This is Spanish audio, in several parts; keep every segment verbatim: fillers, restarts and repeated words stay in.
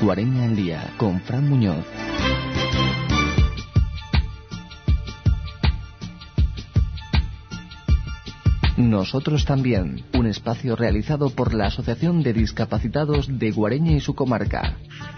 Guareña al día con Fran Muñoz. Nosotros también, un espacio realizado por la Asociación de Discapacitados de Guareña y su comarca.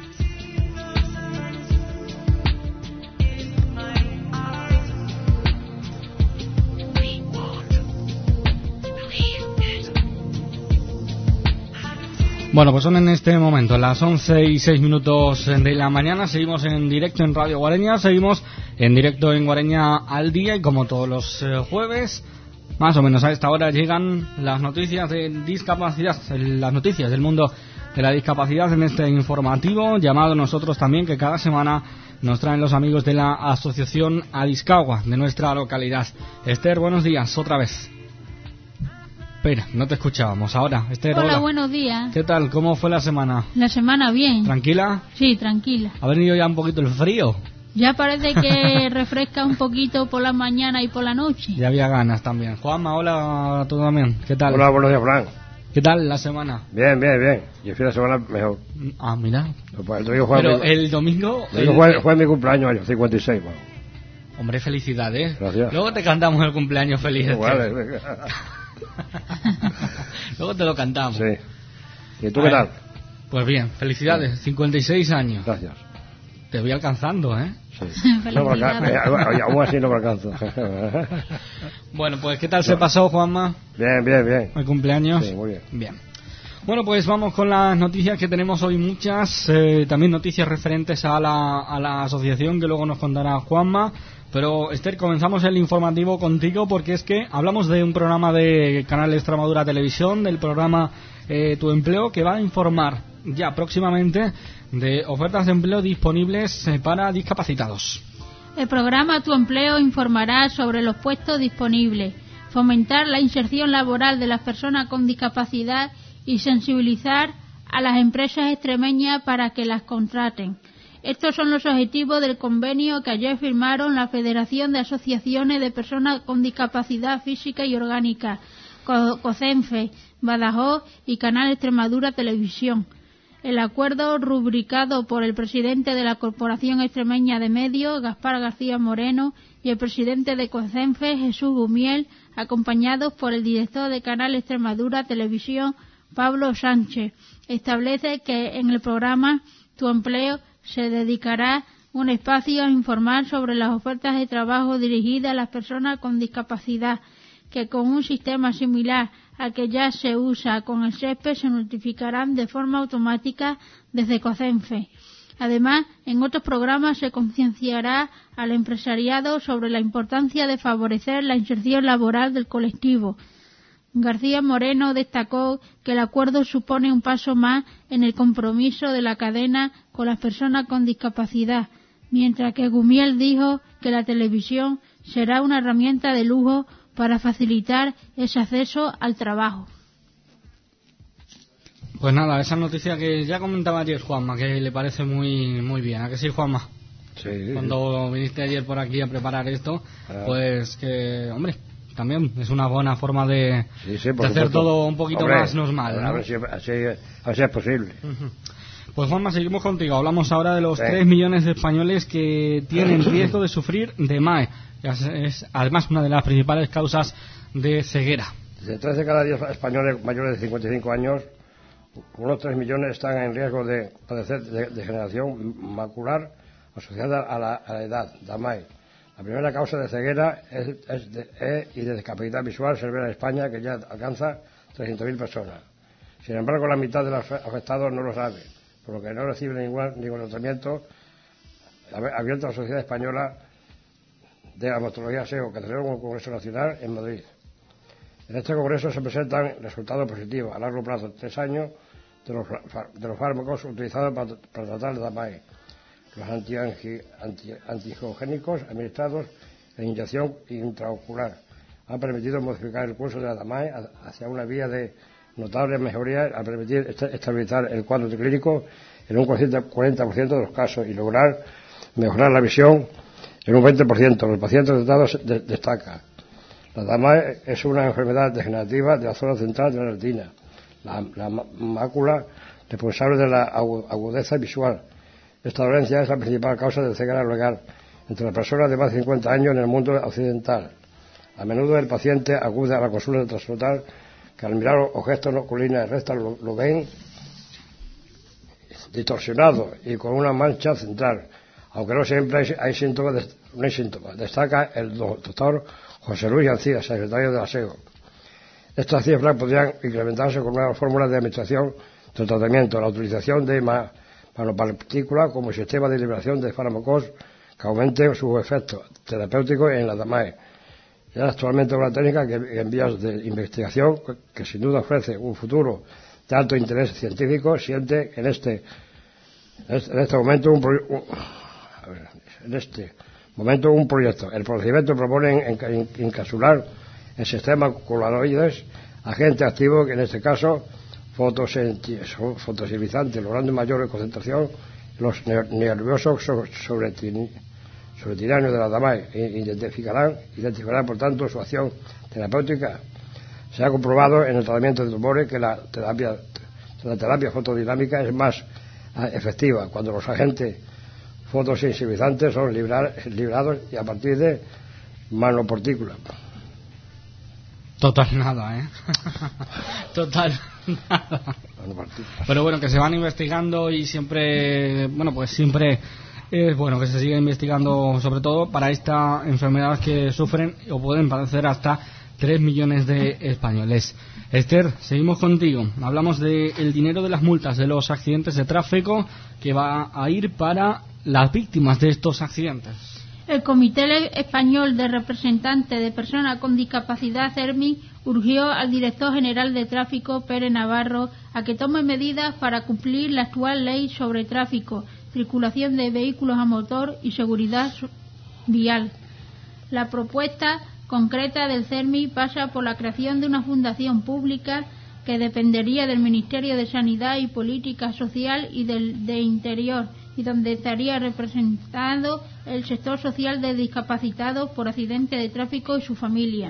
Bueno, pues son en este momento las once y seis minutos de la mañana. Seguimos en directo en Radio Guareña, seguimos en directo en Guareña al día y como todos los eh, jueves, más o menos a esta hora llegan las noticias de discapacidad, las noticias del mundo de la discapacidad en este informativo llamado Nosotros También, que cada semana nos traen los amigos de la Asociación Adiscagua de nuestra localidad. Esther, buenos días, otra vez. Espera, no te escuchábamos. Ahora, Esther, hola, hola, buenos días. ¿Qué tal? ¿Cómo fue la semana? La semana bien. ¿Tranquila? Sí, tranquila. ¿Ha venido ya un poquito el frío? Ya parece que refresca un poquito por la mañana y por la noche. Ya había ganas también. Juanma, hola a tú también. ¿Qué tal? Hola, buenos días, Fran. ¿Qué tal la semana? Bien, bien, bien. Y el fin de semana mejor. Ah, mira. Pues el domingo fue Pero mi, el domingo... El domingo fue, fue mi cumpleaños, año cincuenta y seis. Bueno. Hombre, felicidades. Gracias. Luego te cantamos el cumpleaños feliz. No, vale, venga. Luego te lo cantamos. Sí. ¿Y tú a qué tal? Pues bien, felicidades, sí. cincuenta y seis años. Gracias. Te voy alcanzando, ¿eh? Sí. No me alcanza, aún así no me alcanzo. Bueno, pues ¿qué tal no. se pasó, Juanma? Bien, bien, bien. ¿El cumpleaños? Sí, muy bien. Bien. Bueno, pues vamos con las noticias que tenemos hoy, muchas, eh, también noticias referentes a la, a la asociación que luego nos contará Juanma. Pero Esther, comenzamos el informativo contigo porque es que hablamos de un programa de Canal Extremadura Televisión, del programa eh, Tu Empleo, que va a informar ya próximamente de ofertas de empleo disponibles eh, para discapacitados. El programa Tu Empleo informará sobre los puestos disponibles, fomentar la inserción laboral de las personas con discapacidad y sensibilizar a las empresas extremeñas para que las contraten. Estos son los objetivos del convenio que ayer firmaron la Federación de Asociaciones de Personas con Discapacidad Física y Orgánica, COCENFE, Badajoz y Canal Extremadura Televisión. El acuerdo, rubricado por el presidente de la Corporación Extremeña de Medios, Gaspar García Moreno, y el presidente de COCENFE, Jesús Gumiel, acompañados por el director de Canal Extremadura Televisión, Pablo Sánchez, establece que en el programa Tu Empleo se dedicará un espacio a informar sobre las ofertas de trabajo dirigidas a las personas con discapacidad, que con un sistema similar al que ya se usa con el S E P E se notificarán de forma automática desde COCENFE. Además, en otros programas se concienciará al empresariado sobre la importancia de favorecer la inserción laboral del colectivo. García Moreno destacó que el acuerdo supone un paso más en el compromiso de la cadena con las personas con discapacidad, mientras que Gumiel dijo que la televisión será una herramienta de lujo para facilitar ese acceso al trabajo. Pues nada, esa noticia que ya comentaba ayer Juanma, que le parece muy muy bien. ¿A que sí, Juanma? Sí. Cuando viniste ayer por aquí a preparar esto, ah. pues que, hombre, también es una buena forma de, sí, sí, de hacer todo un poquito Hombre, más normal, ¿no? A ver si, así, a ver si es posible. Uh-huh. Pues Juanma, seguimos contigo. Hablamos ahora de los sí. tres millones de españoles que tienen riesgo de sufrir de M A E. Es además una de las principales causas de ceguera. De tres de cada diez españoles mayores de cincuenta y cinco años, unos tres millones están en riesgo de padecer de degeneración macular asociada a la, a la edad, de M A E. La primera causa de ceguera es, es de, e y de discapacidad visual severa en España, que ya alcanza trescientas mil personas. Sin embargo, la mitad de los afectados no lo sabe, por lo que no reciben ningún, ningún tratamiento abierto a la Sociedad Española de Oftalmología S E O, que celebró un Congreso Nacional en Madrid. En este congreso se presentan resultados positivos a largo plazo, tres años, de los, de los fármacos utilizados para, para tratar la M A E. Los anti, anti, antigeogénicos administrados en inyección intraocular han permitido modificar el curso de la M A E hacia una vía de notable mejoría al permitir estabilizar el cuadro clínico en un cuarenta por ciento de los casos y lograr mejorar la visión en un veinte por ciento. Los pacientes tratados de, destaca. La M A E es una enfermedad degenerativa de la zona central de la retina. la, la mácula responsable de la agudeza visual. Esta dolencia es la principal causa de ceguera legal entre las personas de más de cincuenta años en el mundo occidental. A menudo el paciente acude a la consulta de transfrontal que al mirar objetos no colinas rectas lo, lo ven distorsionado y con una mancha central, aunque no siempre hay, hay síntomas, de, no hay síntomas. Destaca el doctor José Luis Ancía, secretario de la S E O. Estas cifras podrían incrementarse con nuevas fórmulas de administración del tratamiento, la utilización de nanopartículas como sistema de liberación de fármacos que aumenten sus efectos terapéuticos en la D A M A E. Es actualmente una técnica que en vías de investigación que, que sin duda ofrece un futuro de alto interés científico. Siente en este en este momento un, un a ver, en este momento un proyecto. El procedimiento propone encapsular en sistemas colaloides agente activo que en este caso fotosensibilizante, logrando mayor concentración los nerviosos sobre tiranio de la D A M A E. Identificarán, identificarán por tanto su acción terapéutica. Se ha comprobado en el tratamiento de tumores que la terapia, la terapia fotodinámica es más efectiva cuando los agentes fotosensibilizantes son librar, librados y a partir de nanopartículas. Total nada, ¿eh? Total nada. Pero bueno, que se van investigando y siempre, bueno, pues siempre es bueno que se siga investigando, sobre todo para esta enfermedad que sufren o pueden padecer hasta tres millones de españoles. Esther, seguimos contigo. Hablamos del dinero de las multas de los accidentes de tráfico que va a ir para las víctimas de estos accidentes. El Comité Español de Representantes de Personas con Discapacidad, CERMI, urgió al Director General de Tráfico, Pérez Navarro, a que tome medidas para cumplir la actual ley sobre tráfico, circulación de vehículos a motor y seguridad vial. La propuesta concreta del CERMI pasa por la creación de una fundación pública que dependería del Ministerio de Sanidad y Política Social y del de Interior, y donde estaría representado el sector social de discapacitados por accidente de tráfico y su familia.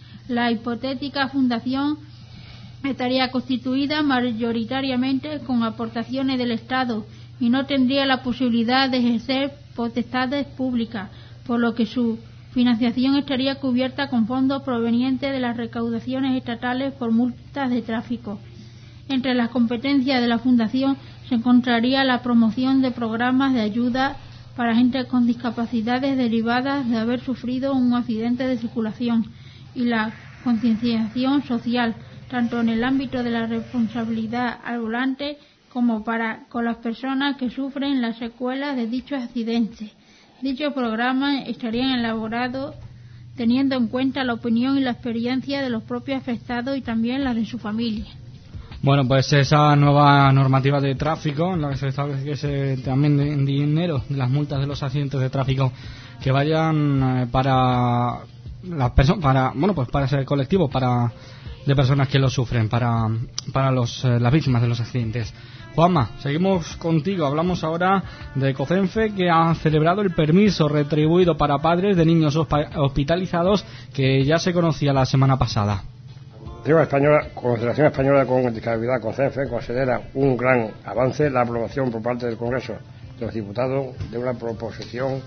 La hipotética fundación estaría constituida mayoritariamente con aportaciones del Estado y no tendría la posibilidad de ejercer potestades públicas, por lo que su financiación estaría cubierta con fondos provenientes de las recaudaciones estatales por multas de tráfico. Entre las competencias de la Fundación se encontraría la promoción de programas de ayuda para gente con discapacidades derivadas de haber sufrido un accidente de circulación y la concienciación social, tanto en el ámbito de la responsabilidad al volante como para con las personas que sufren las secuelas de dichos accidentes. Dichos programas estarían elaborados teniendo en cuenta la opinión y la experiencia de los propios afectados y también la de su familia. Bueno, pues esa nueva normativa de tráfico en la que se establece que se también en dinero de las multas de los accidentes de tráfico que vayan eh, para las personas, para bueno, pues para ese colectivo, para de personas que lo sufren, para para los eh, las víctimas de los accidentes. Juanma, seguimos contigo. Hablamos ahora de COCENFE, que ha celebrado el permiso retribuido para padres de niños hospitalizados que ya se conocía la semana pasada. La Confederación Española con Discapacidad, COCENFE, considera un gran avance la aprobación por parte del Congreso de los Diputados de una proposición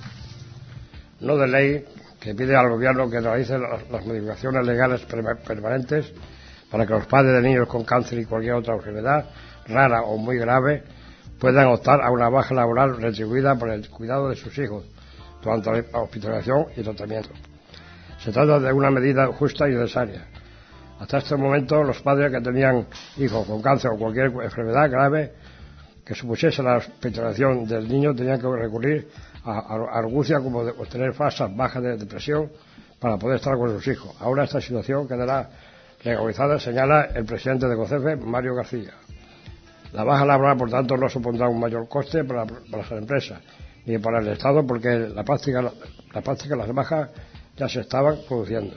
no de ley que pide al Gobierno que realice las, las modificaciones legales permanentes para que los padres de niños con cáncer y cualquier otra enfermedad rara o muy grave puedan optar a una baja laboral retribuida por el cuidado de sus hijos durante la hospitalización y tratamiento. Se trata de una medida justa y necesaria. Hasta este momento, los padres que tenían hijos con cáncer o cualquier enfermedad grave que supusiese la hospitalización del niño tenían que recurrir a, a argucia como de obtener fasas bajas de depresión para poder estar con sus hijos. Ahora esta situación quedará legalizada, señala el presidente de COCENFE, Mario García. La baja laboral, por tanto, no supondrá un mayor coste para, para las empresas ni para el Estado, porque la práctica, la, la práctica las bajas ya se estaban produciendo.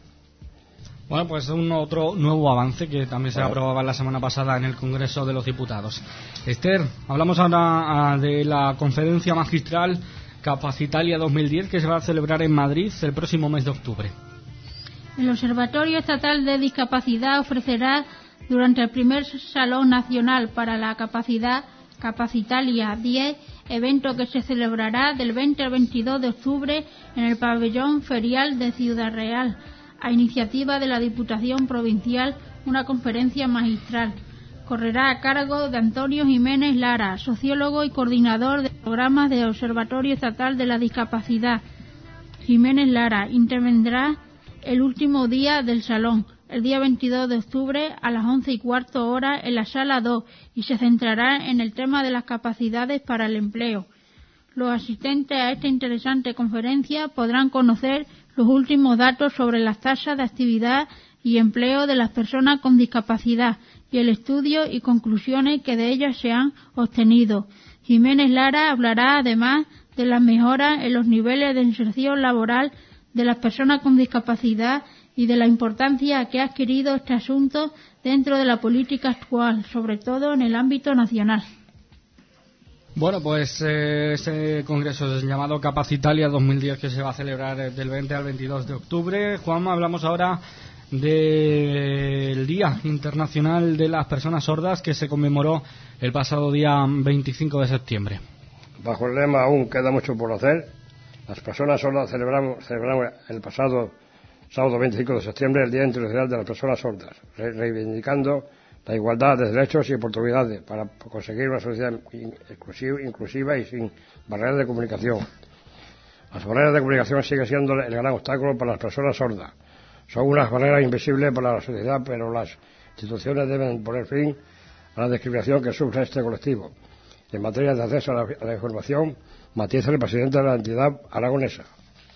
Bueno, pues un otro nuevo avance que también se aprobaba la semana pasada en el Congreso de los Diputados. Esther, hablamos ahora de la conferencia magistral Capacitalia dos mil diez que se va a celebrar en Madrid el próximo mes de octubre. El Observatorio Estatal de Discapacidad ofrecerá Durante el primer Salón Nacional para la Capacidad, Capacitalia diez, evento que se celebrará del veinte al veintidós de octubre en el pabellón ferial de Ciudad Real, a iniciativa de la Diputación Provincial, una conferencia magistral. Correrá a cargo de Antonio Jiménez Lara, sociólogo y coordinador de programas del Observatorio Estatal de la Discapacidad. Jiménez Lara intervendrá el último día del salón, el día veintidós de octubre a las once y cuarto hora en la sala dos, y se centrará en el tema de las capacidades para el empleo. Los asistentes a esta interesante conferencia podrán conocer los últimos datos sobre las tasas de actividad y empleo de las personas con discapacidad y el estudio y conclusiones que de ellas se han obtenido. Jiménez Lara hablará además de las mejoras en los niveles de inserción laboral de las personas con discapacidad y de la importancia que ha adquirido este asunto dentro de la política actual, sobre todo en el ámbito nacional. Bueno, pues eh, ese congreso es llamado Capacitalia dos mil diez, que se va a celebrar del veinte al veintidós de octubre. Juanma, hablamos ahora del Día Internacional de las Personas Sordas, que se conmemoró el pasado día veinticinco de septiembre. Bajo el lema "Aún queda mucho por hacer", las personas sordas celebramos, celebramos el pasado sábado veinticinco de septiembre el Día Internacional de las Personas Sordas, re- reivindicando la igualdad de derechos y oportunidades para conseguir una sociedad inclusiva, inclusiva y sin barreras de comunicación. Las barreras de comunicación siguen siendo el gran obstáculo para las personas sordas. Son unas barreras invisibles para la sociedad, pero las instituciones deben poner fin a la discriminación que sufre este colectivo. En materia de acceso a la, a la información, matiza el presidente de la entidad aragonesa.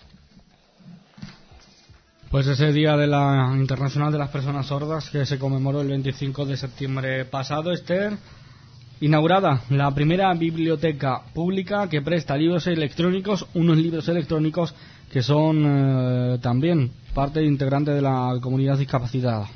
Pues ese Día de la Internacional de las Personas Sordas, que se conmemoró el veinticinco de septiembre pasado, Esther, inaugurada la primera biblioteca pública que presta libros electrónicos, unos libros electrónicos que son eh, también parte integrante de la comunidad discapacitada.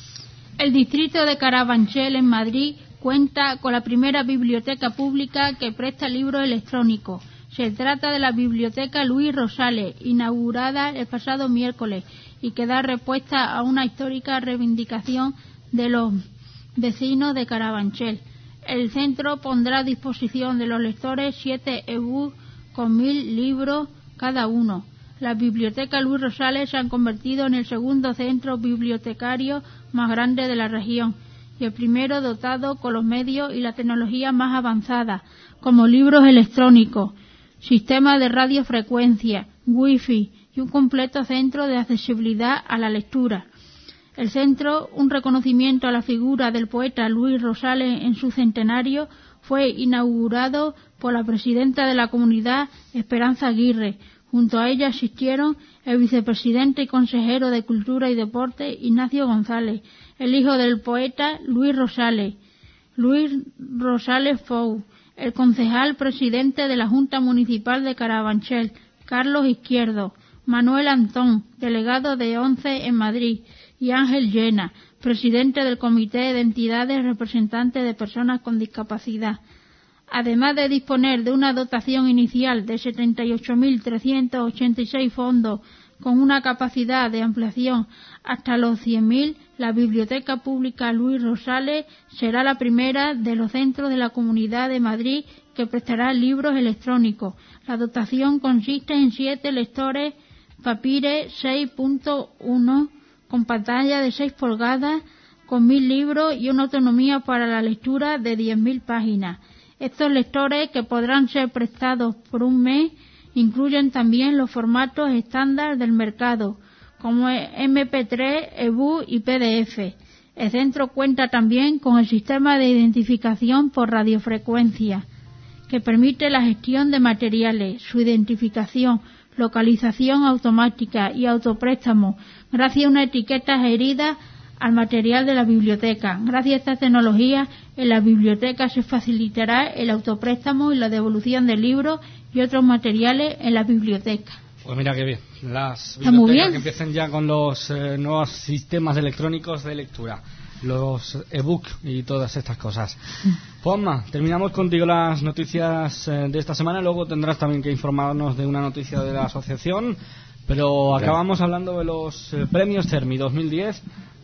El distrito de Carabanchel, en Madrid, cuenta con la primera biblioteca pública que presta libros electrónicos. Se trata de la Biblioteca Luis Rosales, inaugurada el pasado miércoles, y que da respuesta a una histórica reivindicación de los vecinos de Carabanchel. El centro pondrá a disposición de los lectores siete e-books con mil libros cada uno. Las bibliotecas Luis Rosales se han convertido en el segundo centro bibliotecario más grande de la región y el primero dotado con los medios y la tecnología más avanzada, como libros electrónicos, sistema de radiofrecuencia, wifi y un completo centro de accesibilidad a la lectura. El centro, un reconocimiento a la figura del poeta Luis Rosales en su centenario, fue inaugurado por la presidenta de la comunidad, Esperanza Aguirre. Junto a ella asistieron el vicepresidente y consejero de Cultura y Deporte, Ignacio González, el hijo del poeta Luis Rosales, Luis Rosales Fou, el concejal presidente de la Junta Municipal de Carabanchel, Carlos Izquierdo, Manuel Antón, delegado de ONCE en Madrid, y Ángel Llena, presidente del Comité de Entidades Representantes de Personas con Discapacidad. Además de disponer de una dotación inicial de setenta y ocho mil trescientos ochenta y seis fondos con una capacidad de ampliación hasta los cien mil, la Biblioteca Pública Luis Rosales será la primera de los centros de la Comunidad de Madrid que prestará libros electrónicos. La dotación consiste en siete lectores Papyrus seis punto uno con pantalla de seis pulgadas, con mil libros y una autonomía para la lectura de diez mil páginas. Estos lectores, que podrán ser prestados por un mes, incluyen también los formatos estándar del mercado, como eme pe tres, e-book y pe de efe. El centro cuenta también con el sistema de identificación por radiofrecuencia, que permite la gestión de materiales, su identificación, localización automática y autopréstamo, gracias a una etiqueta adherida al material de la biblioteca. Gracias a esta tecnología, en la biblioteca se facilitará el autopréstamo y la devolución de libros y otros materiales en la biblioteca. Pues mira qué bien, las Está muy bibliotecas bien. que empiecen ya con los eh, nuevos sistemas electrónicos de lectura, los e-books y todas estas cosas. Juanma, terminamos contigo las noticias eh, de esta semana, luego tendrás también que informarnos de una noticia de la asociación, pero acabamos hablando de los eh, premios CERMI dos mil diez,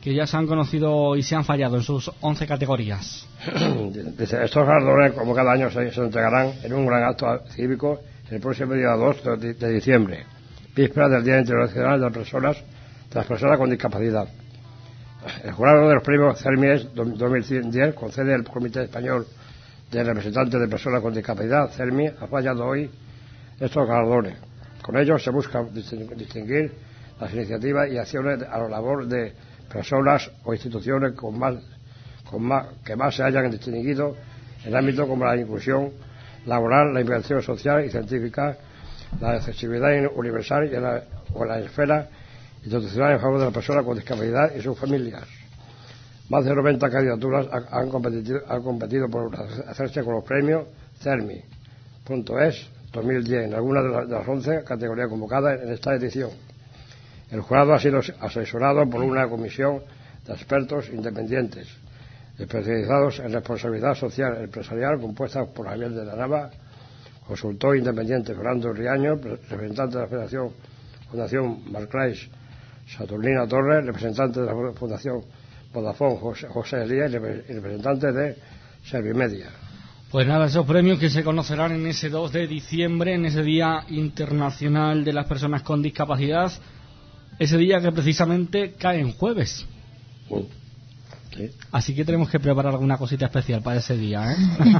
que ya se han conocido y se han fallado en sus once categorías. Dice, estos galardones, como cada año, se, se entregarán en un gran acto cívico el próximo día dos de, de diciembre, víspera del Día Internacional de las Personas, de las Personas con Discapacidad. El jurado de los premios CERMIES dos mil diez concede el Comité Español de Representantes de Personas con Discapacidad, CERMI, ha fallado hoy estos galardones. Con ellos se busca distinguir las iniciativas y acciones a la labor de personas o instituciones con más, con más, que más se hayan distinguido en ámbitos como la inclusión laboral, la integración social y científica, la accesibilidad universal y en la, o en la esfera institucional en favor de las personas con discapacidad y sus familias. Más de noventa candidaturas han competido, han competido por hacerse con los premios CERMI punto es dos mil diez en algunas de las, de las once categorías convocadas en esta edición. El jurado ha sido asesorado por una comisión de expertos independientes, especializados en responsabilidad social empresarial, compuesta por Javier de la Nava, consultor independiente Fernando Riaño, representante de la Federación Fundación Barclays Saturnina Torres, representante de la Fundación Vodafone José, José Elías y representante de Servimedia. Pues nada, esos premios que se conocerán en ese dos de diciembre, en ese Día Internacional de las Personas con Discapacidad, ese día que precisamente cae en jueves. Sí. Así que tenemos que preparar alguna cosita especial para ese día, ¿eh?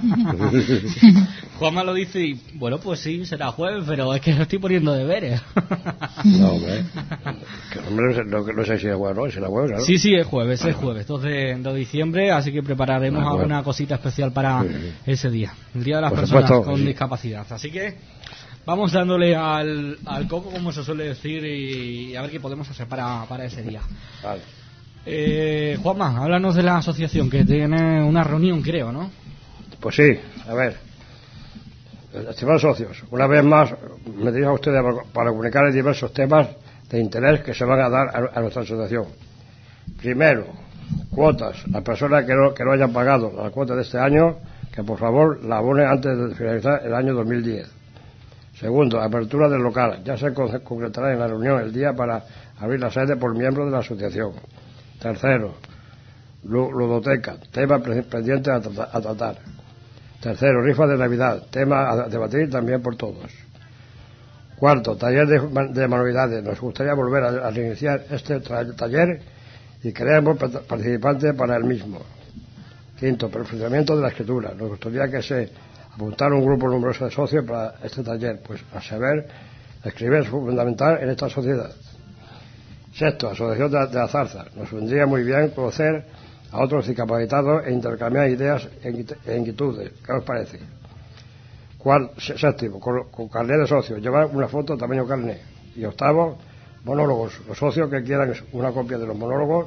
Juanma lo dice y, bueno, pues sí, será jueves, pero es que lo estoy poniendo deberes. No, hombre. Que, hombre, no, no sé si es jueves, ¿no? Si es jueves, claro. Sí, sí, es jueves, es jueves, dos de, de diciembre, así que prepararemos ah, alguna bueno. cosita especial para sí, sí. ese día, el Día de las Por Personas supuesto, con sí. discapacidad. Así que vamos dándole al, al coco, como se suele decir, y a ver qué podemos hacer para, para ese día. Vale. Eh, Juanma, háblanos de la asociación, que tiene una reunión, creo, ¿no? Pues sí, a ver, estimados socios, una vez más me dirijo a ustedes para, para comunicarles diversos temas de interés que se van a dar a, a nuestra asociación. Primero, cuotas. Las personas que no, que no hayan pagado las cuotas de este año, que por favor la abonen antes de finalizar el año dos mil diez. Segundo, apertura del local. Ya se concretará en la reunión el día para abrir la sede por miembros de la asociación. Tercero, ludoteca, tema pendiente a, tra- a tratar. Tercero, rifa de Navidad, tema a debatir también por todos. Cuarto, taller de, de manualidades. Nos gustaría volver a, a iniciar este tra- taller y queremos participantes para el mismo. Quinto, perfeccionamiento de la escritura. Nos gustaría que se apuntara un grupo numeroso de socios para este taller, pues a saber, escribir es fundamental en esta sociedad. Sexto, asociación de, de la zarza. Nos vendría muy bien conocer a otros discapacitados e intercambiar ideas e inquietudes. ¿Qué os parece? Cuarto, séptimo, con, con carnet de socios. Llevar una foto tamaño carnet. Y octavo, monólogos. Los socios que quieran una copia de los monólogos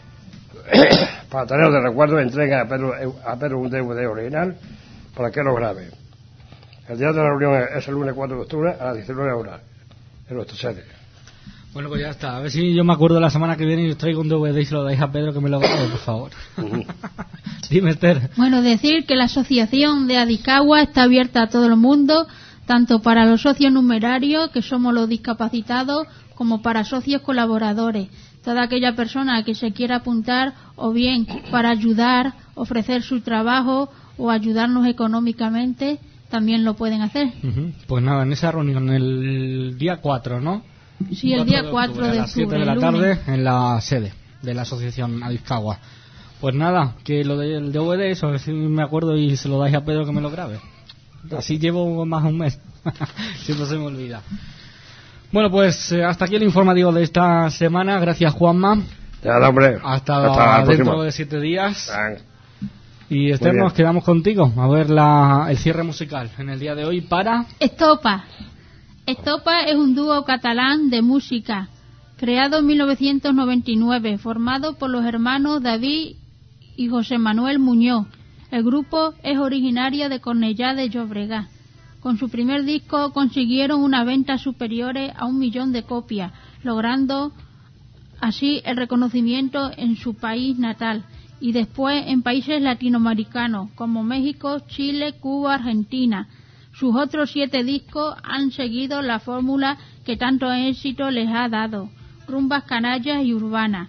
para tener de recuerdo entreguen a Pedro, a Pedro un D V D original para que lo grabe. El día de la reunión es el lunes cuatro de octubre a las diecinueve horas en nuestra sede. Bueno, pues ya está. A ver si yo me acuerdo la semana que viene y os traigo un D V D y se lo dais a Pedro que me lo grabe, por favor. Dime, Esther. Bueno, decir que la asociación de Adicagua está abierta a todo el mundo, tanto para los socios numerarios, que somos los discapacitados, como para socios colaboradores. Toda aquella persona que se quiera apuntar, o bien para ayudar, ofrecer su trabajo o ayudarnos económicamente, también lo pueden hacer. Uh-huh. Pues nada, en esa reunión, el día cuatro, ¿no? Sí, el día cuatro de octubre, a las siete de la tarde en la sede de la asociación Adicagua. Pues nada, que lo del D V D, eso, a ver si me acuerdo y se lo dais a Pedro que me lo grabe. Así llevo más de un mes. Siempre se me olvida. Bueno, pues eh, hasta aquí el informativo de esta semana. Gracias, Juanma. Ya, hombre. Hasta, hasta dentro de siete días. Bien. Y Esther, nos quedamos contigo a ver la, el cierre musical en el día de hoy para... Estopa. Estopa es un dúo catalán de música, creado en mil novecientos noventa y nueve, formado por los hermanos David y José Manuel Muñoz. El grupo es originario de Cornellá de Llobregat. Con su primer disco consiguieron unas ventas superiores a un millón de copias, logrando así el reconocimiento en su país natal y después en países latinoamericanos como México, Chile, Cuba, Argentina. Sus otros siete discos han seguido la fórmula que tanto éxito les ha dado, rumbas canallas y urbanas.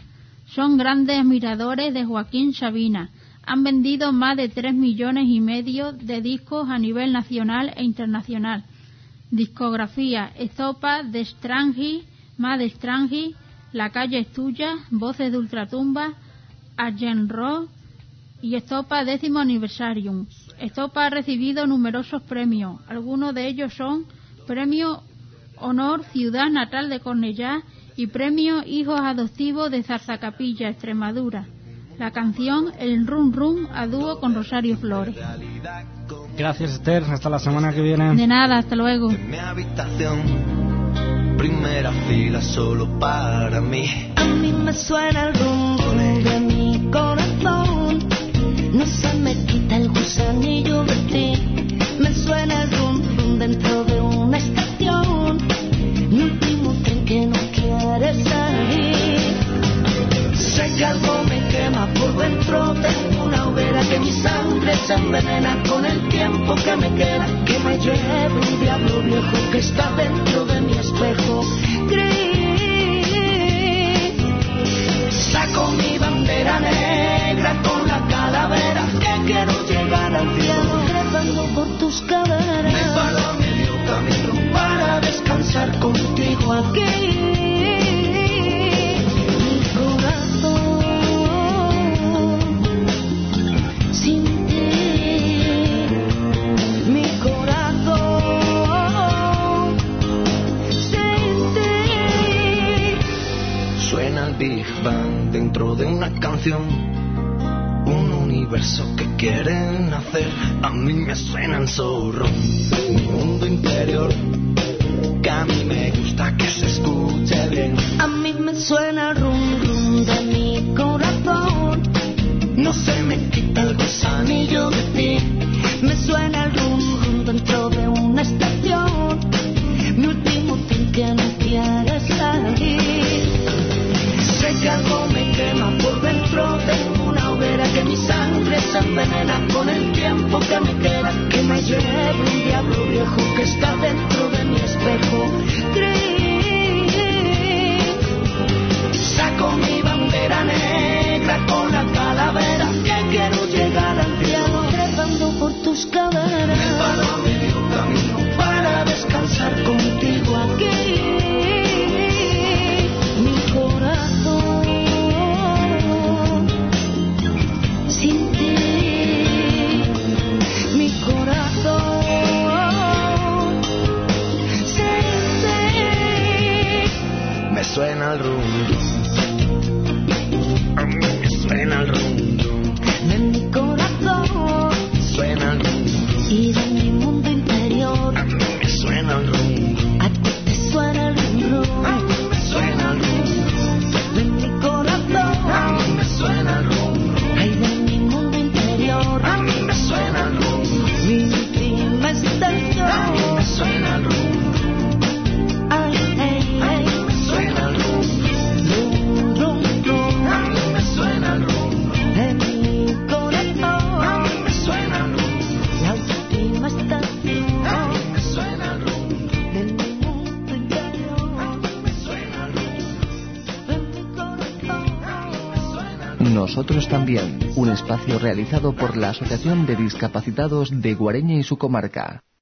son grandes admiradores de Joaquín Sabina. Han vendido más de tres millones y medio de discos a nivel nacional e internacional. Discografía: Estopa, de Strangi, Más de Strangi, La calle es tuya, Voces de Ultratumba, Argent Rock y Estopa décimo aniversarium. Estopa ha recibido numerosos premios. Algunos de ellos son Premio Honor Ciudad Natal de Cornellá y Premio Hijos Adoptivos de Zarzacapilla, Extremadura. La canción El Rum Rum a dúo con Rosario Flores. Gracias, Esther, hasta la semana que viene. De nada, hasta luego. En mi habitación, primera fila solo para mí. A mí me suena el rum rum de mi corazón. No se me quita el gusanillo de ti. Me suena el rum rum dentro de una estación. Mi último tren que no quiere salir. Sé que algo me quema por dentro. Tengo una hoguera que mi sangre se envenena con el tiempo que me queda. Que me lleve un diablo viejo que está dentro de mi espejo gris. Saco mi bandera negra con la calavera que quiero llegar al cielo trepando por tus caderas. Me paro a medio camino para descansar contigo aquí. Big Bang dentro de una canción, un universo que quieren hacer. A mí me suenan zorro, mi mundo interior, que a mí me gusta que se escuche bien. A mí me suena el rum rum de mi corazón. No se me quita el gusanillo de ti. Me suena el rum rum dentro de una estación. Mi último tren que no quiere salir. Sé que algo me quema por dentro. Tengo una hoguera que mi sangre se envenena con el tiempo que me queda. Que me lleve un diablo viejo que está dentro de mi espejo gris. Saco mi bandera negra con la calavera que quiero llegar al cielo trepando por tus caderas. Me paro a medio camino para descansar contigo aquí. Me suena el rum rum, a mí me suena el rum rum de mi corazón, suena el rum rum y de mi mundo interior. A mí me suena el rum rum, a ti te suena el rum rum, a mí me suena el rum rum de mi corazón, a mí me suena el rum rum, ay de mi mundo interior. a mí me suena el rum rum, mi última estación. a mí me suena el rum rum. Nosotros también, un espacio realizado por la Asociación de Discapacitados de Guareña y su comarca.